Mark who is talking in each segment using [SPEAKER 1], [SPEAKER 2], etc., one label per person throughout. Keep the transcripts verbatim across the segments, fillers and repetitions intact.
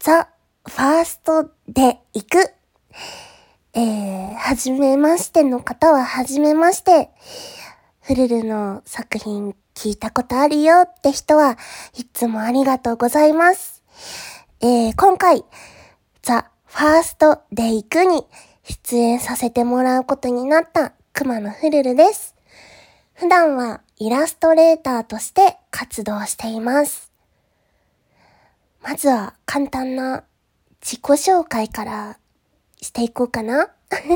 [SPEAKER 1] ザ・ファーストで行く。えー、はじめましての方ははじめまして。フルルの作品聞いたことあるよって人はいつもありがとうございます。えー、今回、ザ・ファーストで行くに出演させてもらうことになった熊野フルルです。普段はイラストレーターとして活動しています。まずは簡単な自己紹介からしていこうかな。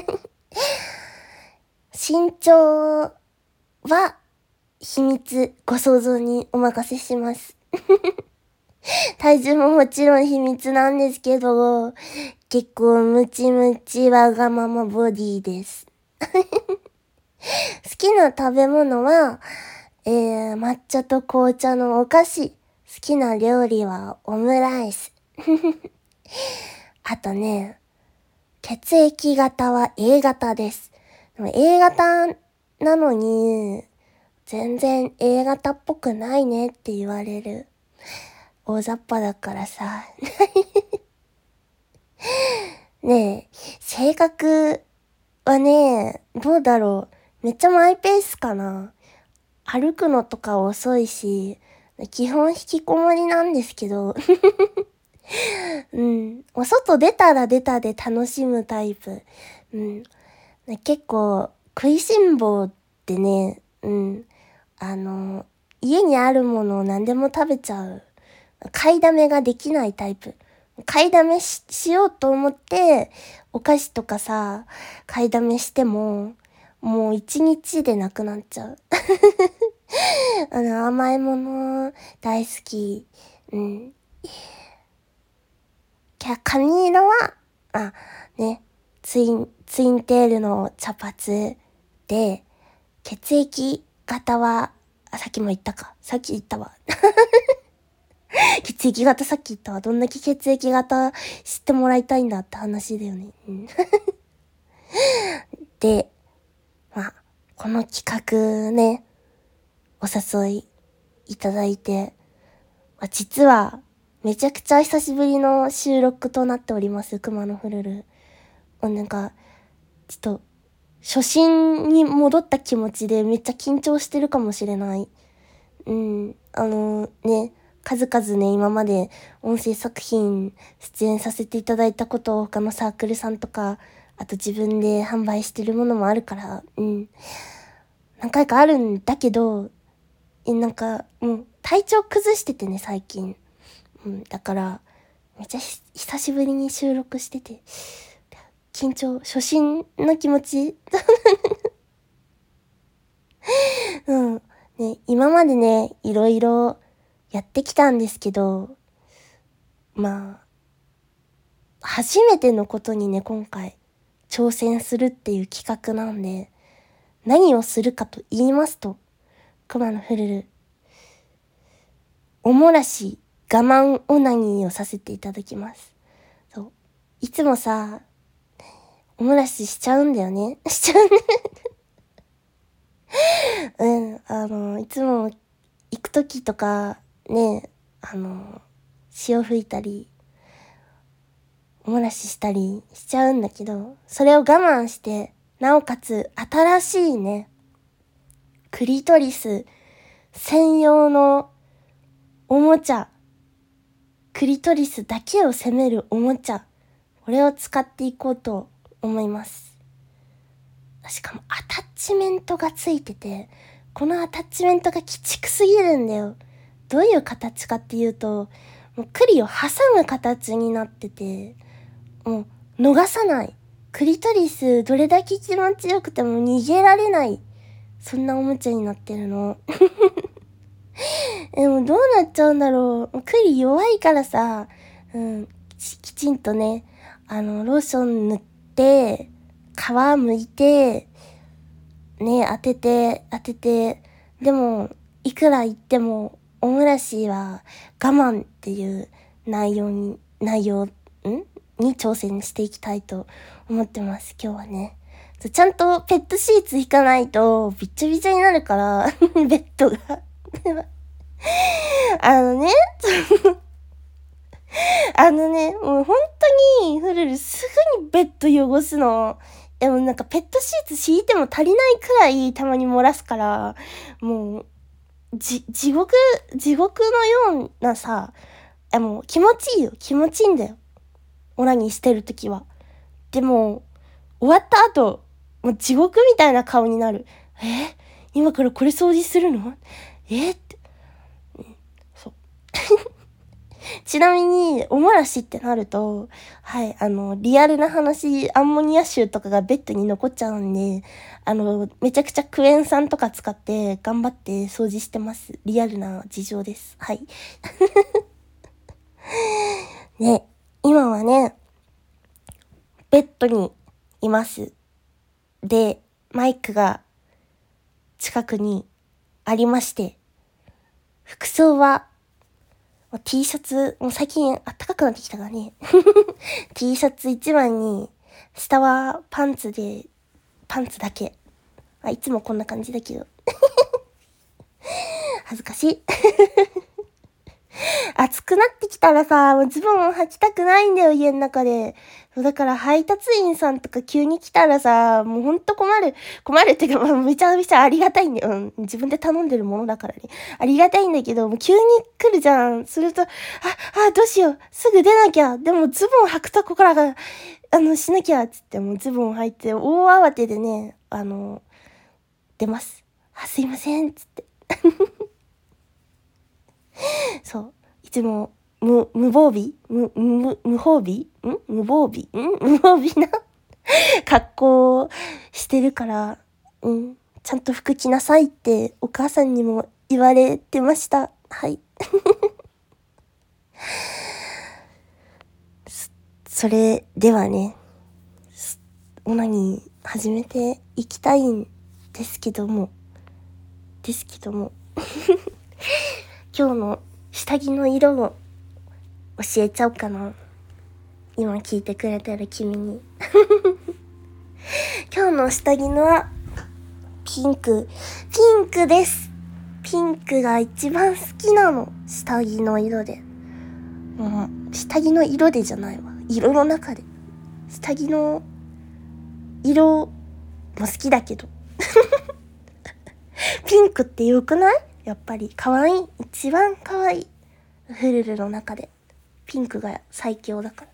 [SPEAKER 1] 身長は秘密、ご想像にお任せします。体重ももちろん秘密なんですけど、結構ムチムチわがままボディです。好きな食べ物は、えー、抹茶と紅茶のお菓子。好きな料理はオムライス。あとね、血液型は A 型です。でも A 型なのに、全然 A 型っぽくないねって言われる。大雑把だからさ。ねえ、性格はね、どうだろう。めっちゃマイペースかな。歩くのとか遅いし、基本引きこもりなんですけど、うん、お外出たら出たで楽しむタイプ。うん、結構食いしん坊ってね、うん、あの、家にあるものを何でも食べちゃう。買いだめができないタイプ。買いだめ し, しようと思って、お菓子とかさ、買いだめしても、もう一日でなくなっちゃう。あの、甘いもの大好き。うん。髪色は、あ、ね、ツイン、ツインテールの茶髪で、血液型は、あ、さっきも言ったか。さっき言ったわ。血液型さっき言ったわ。どんだけ血液型知ってもらいたいんだって話だよね。うん、で、まあ、この企画ね、お誘いいただいて、まあ、実はめちゃくちゃ久しぶりの収録となっております。熊野フルル。なんか、ちょっと、初心に戻った気持ちでめっちゃ緊張してるかもしれない。うん、あのね、数々ね、今まで音声作品出演させていただいたことを他のサークルさんとか、あと自分で販売してるものもあるから、うん。何回かあるんだけど、え、なんか、もう体調崩しててね、最近。うん、だから、めっちゃ久しぶりに収録してて、緊張、初心の気持ちうん。ね、今までね、いろいろやってきたんですけど、まあ、初めてのことにね、今回、挑戦するっていう企画なんで、何をするかと言いますと、熊野フルル、おもらし我慢オナニーをさせていただきます。そう。いつもさ、おもらししちゃうんだよね。しちゃうね。うん、あの、いつも行くときとか、ね、あの、潮吹いたり、おもらししたりしちゃうんだけど、それを我慢して、なおかつ新しいね、クリトリス専用のおもちゃ、クリトリスだけを責めるおもちゃ、これを使っていこうと思います。しかもアタッチメントがついてて、このアタッチメントが鬼畜すぎるんだよ。どういう形かっていうと、もう栗を挟む形になってて、もう逃さない。クリトリスどれだけ気持ちよくても逃げられない。そんなおもちゃになってるの。でもどうなっちゃうんだろう。栗弱いからさ、うん、きちんとね、あの、ローション塗って、皮剥いて、ね、当てて、当てて、でも、いくら言っても、オムラシは我慢っていう内容に、内容、んに挑戦していきたいと思ってます、今日はね。ちゃんとペットシーツ引かないと、びっちょびちょになるから、ベッドが。あのね、 あのね、もう本当にフルルすぐにベッド汚すの。でもなんかペットシーツ敷いても足りないくらいたまに漏らすから、もう、じ、地獄、地獄のようなさ、あ、もう気持ちいいよ。気持ちいいんだよ。オナニーしてるときは。でも、終わった後、もう地獄みたいな顔になる。え今からこれ掃除するのえって。そう。ちなみに、おもらしってなると、はい、あの、リアルな話、アンモニア臭とかがベッドに残っちゃうんで、あの、めちゃくちゃクエン酸とか使って頑張って掃除してます。リアルな事情です。はい。ね、今はね、ベッドにいます。で、マイクが近くにありまして、服装は T シャツ、もう最近暖かくなってきたからね。T シャツ一枚に、下はパンツで、パンツだけ。あ、いつもこんな感じだけど。恥ずかしい。暑くなってきたらさ、もうズボン履きたくないんだよ、家の中で。だから配達員さんとか急に来たらさ、もうほんと困る。困るっていうか、まあ、めちゃめちゃありがたいんだよ。うん、自分で頼んでるものだからね。ありがたいんだけど、もう急に来るじゃん。すると、あ、あ、どうしよう。すぐ出なきゃ。でもズボン履くとこからが、あの、しなきゃ。つって、もうズボン履いて、大慌てでね、あの、出ます。あ、すいません。つって。そう。いつも、無、無防備無、無、無防備ん無防備ん無防備な格好をしてるから、うん。ちゃんと服着なさいってお母さんにも言われてました。はい。そ、それではね、オナニー始めていきたいんですけども、ですけども、今日の下着の色を教えちゃおうかな。今聞いてくれてる君に。今日の下着のはピンク。ピンクです。ピンクが一番好きなの。下着の色で。うん、下着の色でじゃないわ。色の中で。下着の色も好きだけど。ピンクって良くない？やっぱり可愛い。一番可愛い。フルルの中で。ピンクが最強だから。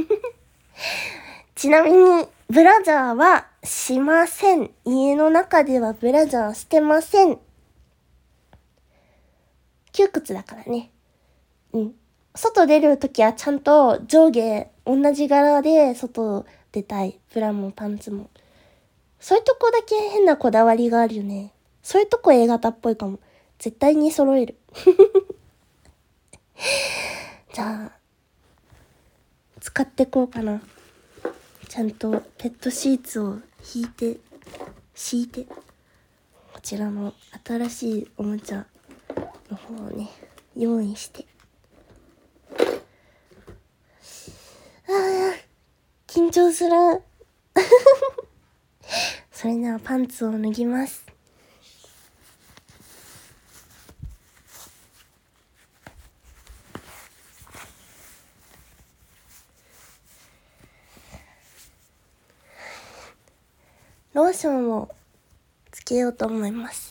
[SPEAKER 1] ちなみに、ブラジャーはしません。家の中ではブラジャーしてません。窮屈だからね。うん。外出るときはちゃんと上下同じ柄で外出たい。ブラもパンツも。そういうとこだけ変なこだわりがあるよね。そういうとこ A 型っぽいかも。絶対に揃える。じゃあ、使ってこうかな。ちゃんとペットシーツを引いて、敷いて、こちらの新しいおもちゃの方をね、用意して。ああ、緊張する。それではパンツを脱ぎます。ローションをつけようと思います。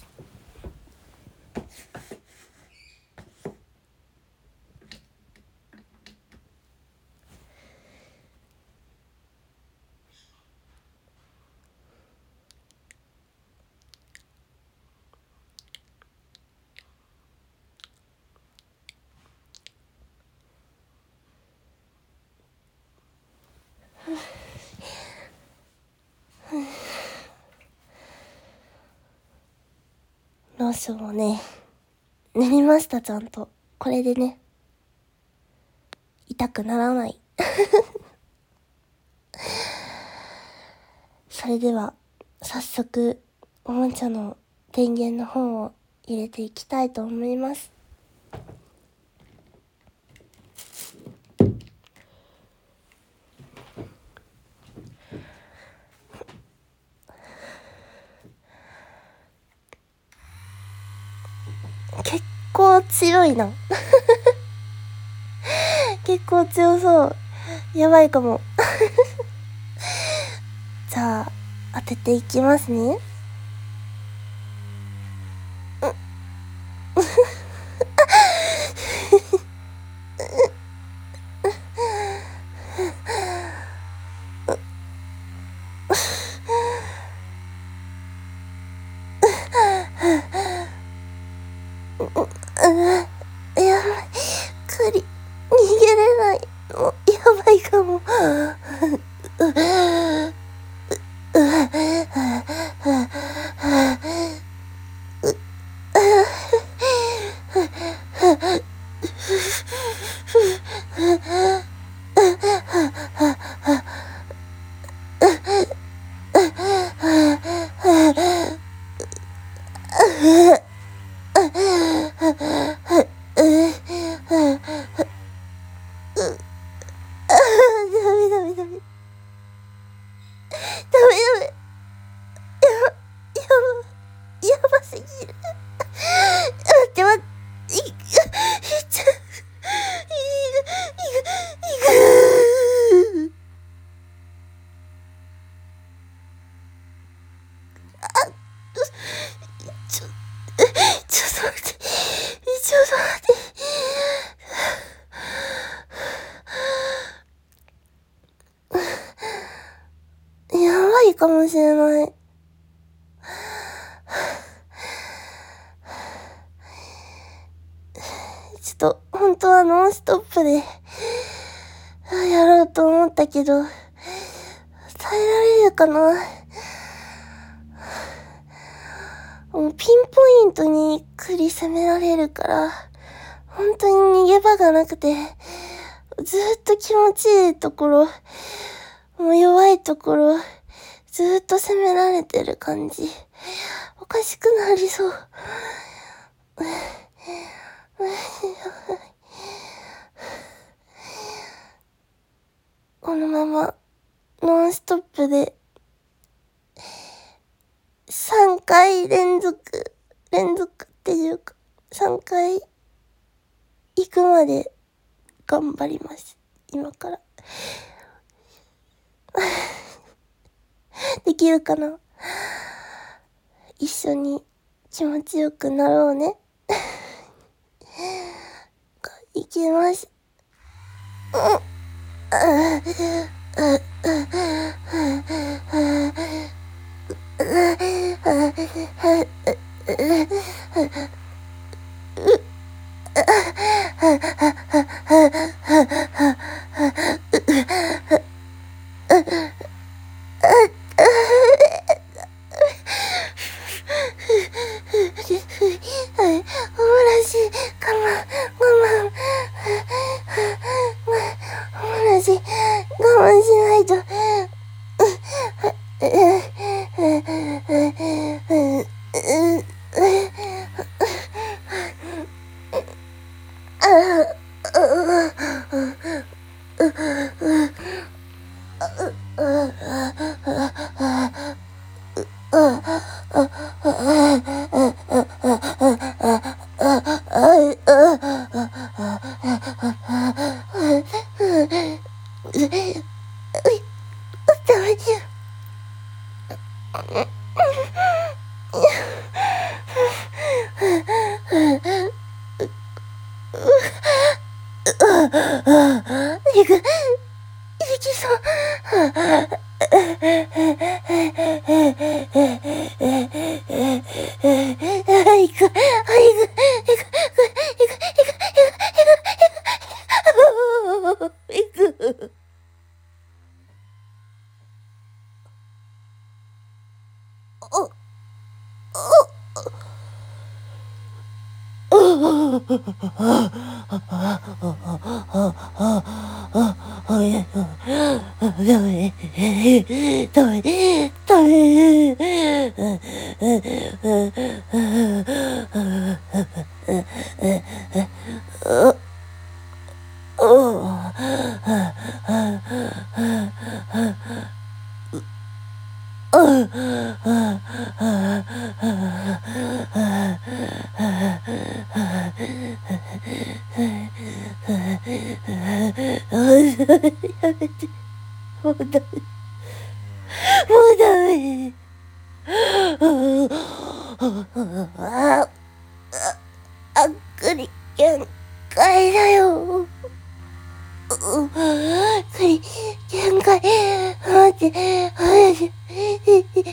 [SPEAKER 1] ローションをね、塗りました、ちゃんと。これでね、痛くならない。それでは、早速、おもちゃの電源の方を入れていきたいと思います。結構強いな。 結構強そう。やばいかも。じゃあ、当てていきますね。やばい。栗、逃げれない。もう、やばいかも。かもしれない。ちょっと、本当はノンストップで、やろうと思ったけど、耐えられるかな。もうピンポイントに繰り攻められるから、本当に逃げ場がなくて、ずっと気持ちいいところ、もう弱いところ、ずっと攻められてる感じ。おかしくなりそう。このままノンストップでさんかい連続連続っていうかさんかい行くまで頑張ります。今からできるかな。一緒に気持ちよくなろうね。いけます。いく、いきそう。いく、いく、いく、いく、いく、いく、いく、いく、いく、いく。お、お、 やめて。もうダメ。もうダメ。ああっくり限界だよ。くり限界。待って、待って。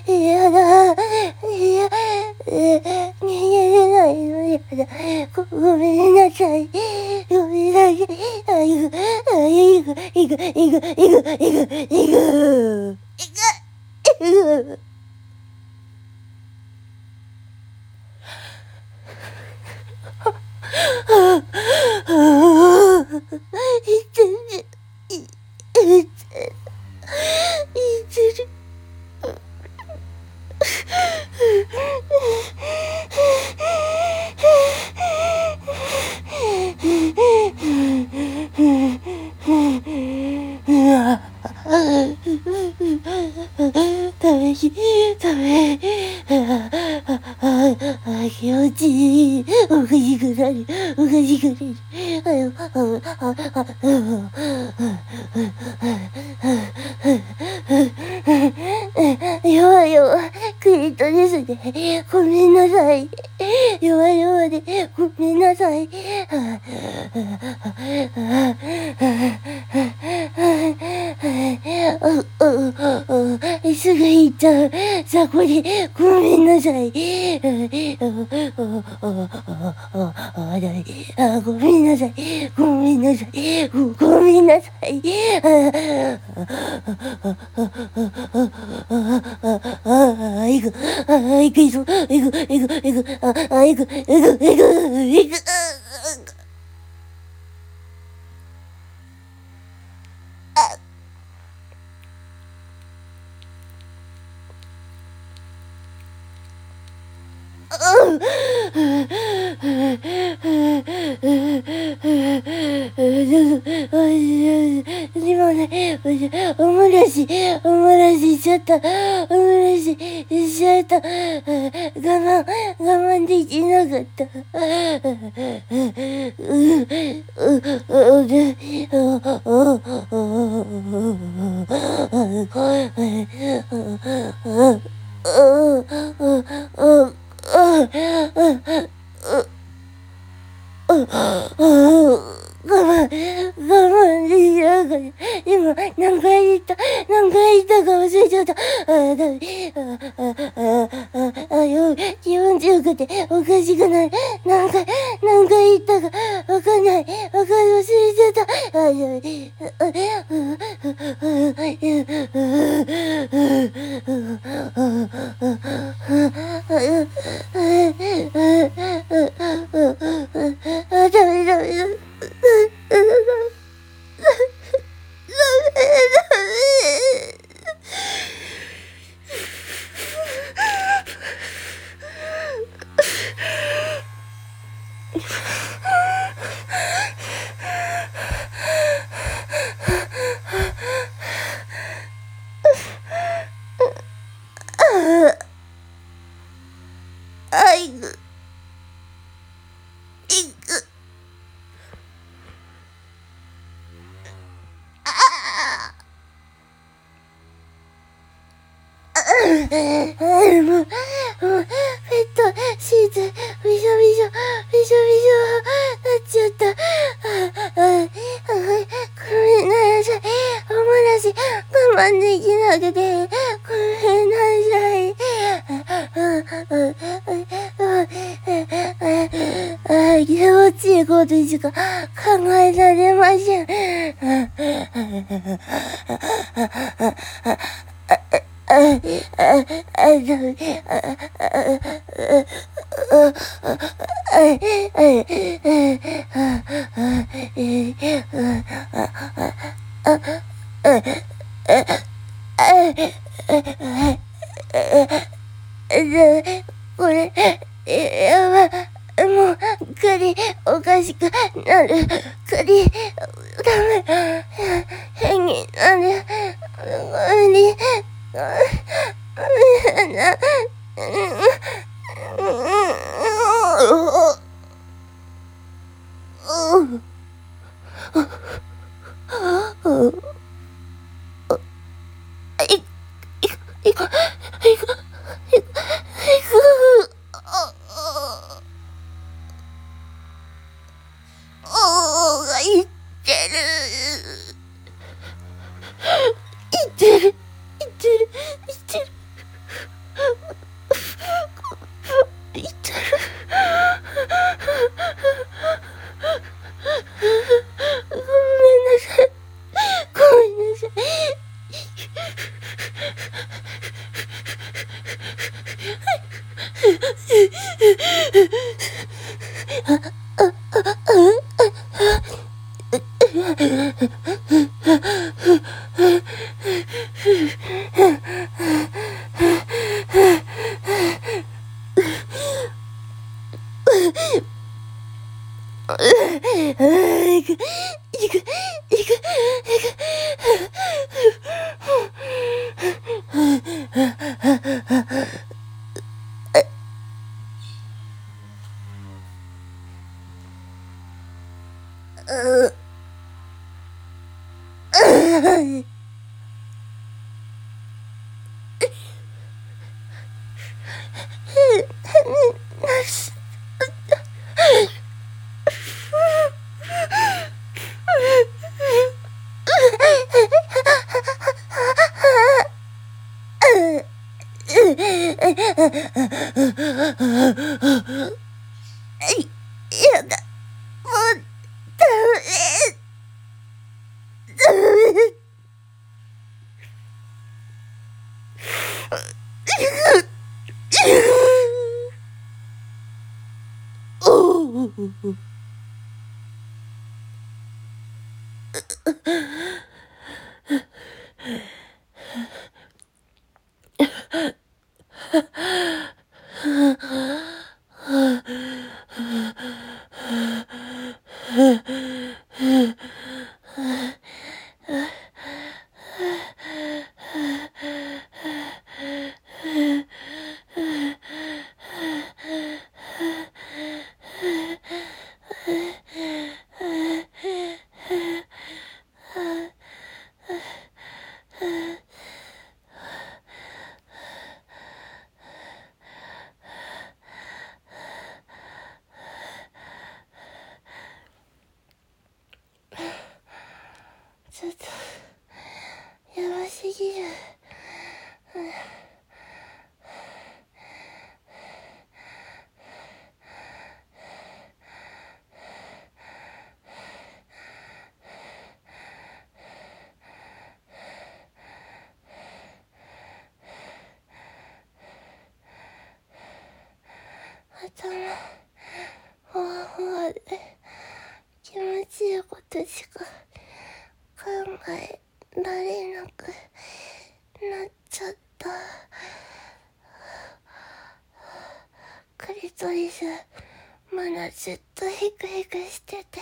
[SPEAKER 1] やだ。いや、逃げれないのやだ。ご、ごめんなさい。ごめんなさい。あ、いく、あ、いく、いく、いく、いく、いく、いく、いく、いく。いく。いってる。い、いってる。いってる。ダメ、ダメ。気持ちいい。おかしくなる。おかしくなる。弱い弱い。クリトですね。ごめんなさい。弱い弱いで、ごめんなさい。すぐ行っちゃう。さあ、これ、ごめんなさい。あ、ごめんなさい。ごめんなさい。ご、ごめんなさい。あ、いく、あ、いく、いく、いく、いく、いく、あ、いく、いく、いく、いく。今ね、おもらし、おもらししちゃった。おもらししちゃった。我慢、我慢できなかった。我慢、我慢できなかった。今、何回言った、何回言ったか忘れちゃった。あ、だめ。あ、あ、あ、あ、よ、気持ちよくて、おかしくない。何回、何回言ったか、わかんない。わかん、忘れちゃった。あ、だめ。あ、ダメダメダメ。あ、いく、いく。もう、もう、ペット、シーツ、びしょびしょ、びしょびしょ、なっちゃった。あ、あ、あ、ごめんなさい。おもらし、我慢できなくて、ごめんなさい。あ、気持ちいいことしか考えられません。あ、あ、あ、あ、ダメ。あ、あ、あ、あ、これ、やば、もう、栗、おかしくなる。栗、ダメ、変になる。無理。 ちょっとやばすぎる。頭ほわほわで気持ちいいことしか考えられなくなっちゃった。クリトリスまだずっとヒクヒクしてて、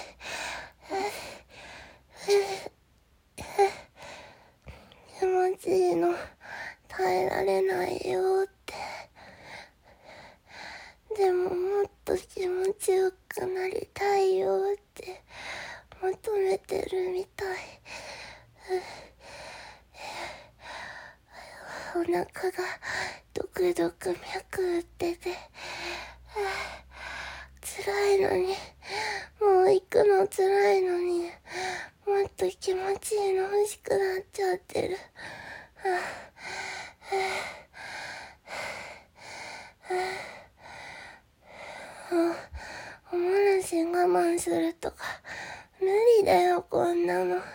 [SPEAKER 1] 気持ちいいの耐えられないよって。でももっと気持ちよくなりたいよって求めてるみたい。お腹がドクドク脈打ってて、辛いのに、もう行くの辛いのに、もっと気持ちいいの欲しくなっちゃってる。おもらし我慢するとか無理だよ、こんなの。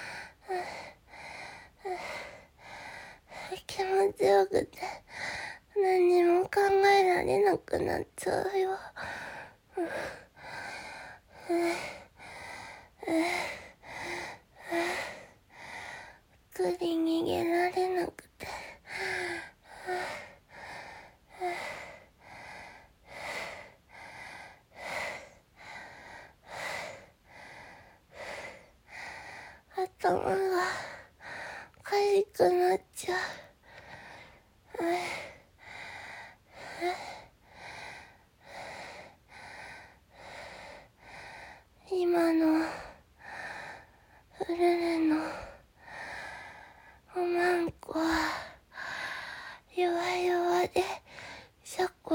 [SPEAKER 1] 気持ちよくて何にも考えられなくなっちゃうよ。首逃げられなくて、頭がおかしくなっちゃう。今の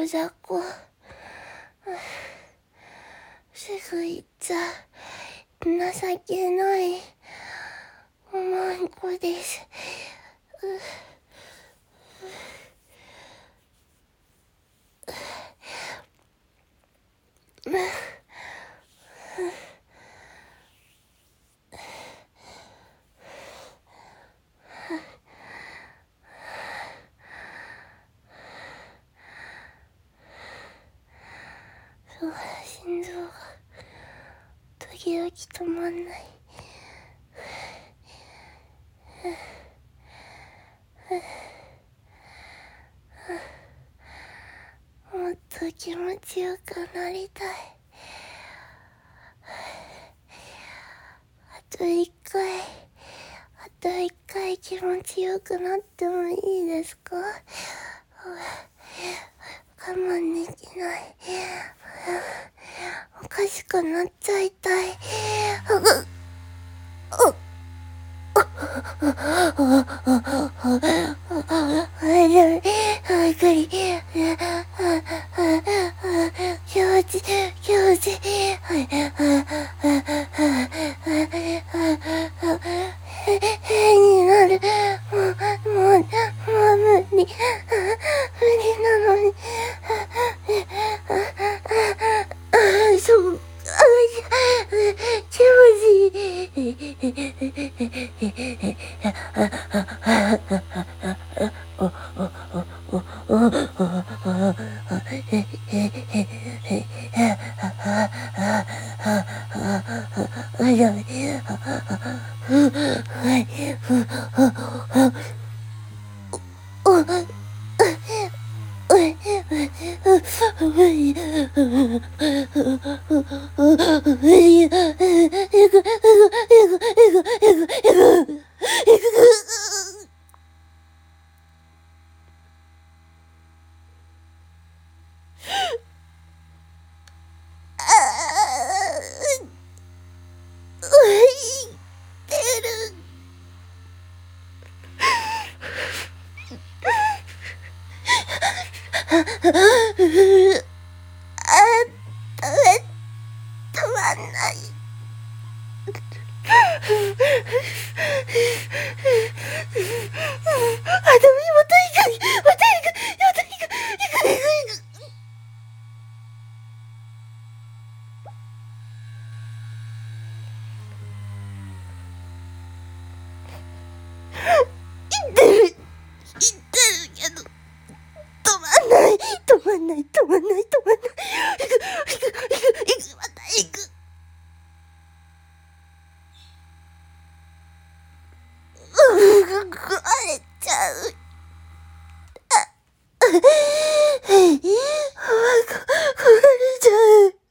[SPEAKER 1] 雑魚。すぐ行っちゃ情けないおまんこです。そうだ、心臓が時々止まんない。もっと気持ちよくなりたい。あと一回、あと一回気持ちよくなってもいいですか？我慢できない。おかしくなっちゃいたい。気持ち、気持ち。変になる。もう、もう、もう無理。無理なのに。そう、気持ちいい。止まんない、止まんない、止まんない。行く、行く、行く、行く、また行く。うぅ、壊れちゃう。あ、はい、壊れちゃう。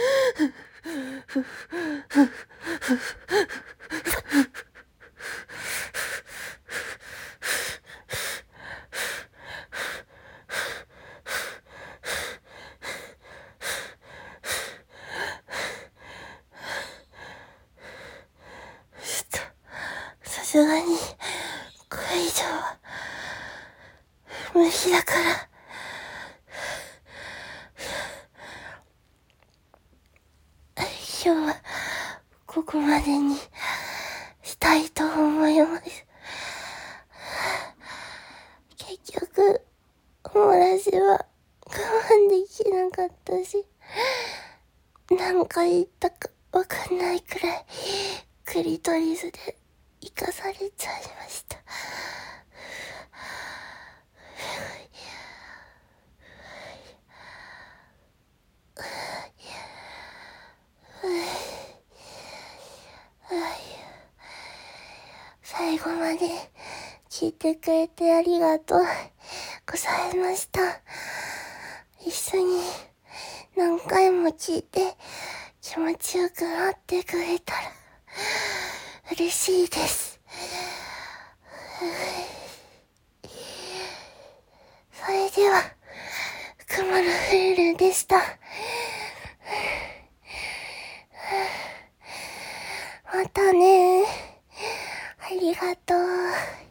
[SPEAKER 1] さすがにこれ以上は無理だから。今日はここまでにしたいと思います。結局おもらしは我慢できなかったし、何回言ったかわかんないくらいクリトリスで生かされちゃいました。最後まで聞いてくれてありがとうございました。一緒に何回も聞いて気持ちよくなってくれたら嬉しいです。それでは雲のフルルでした。またね。ありがとう。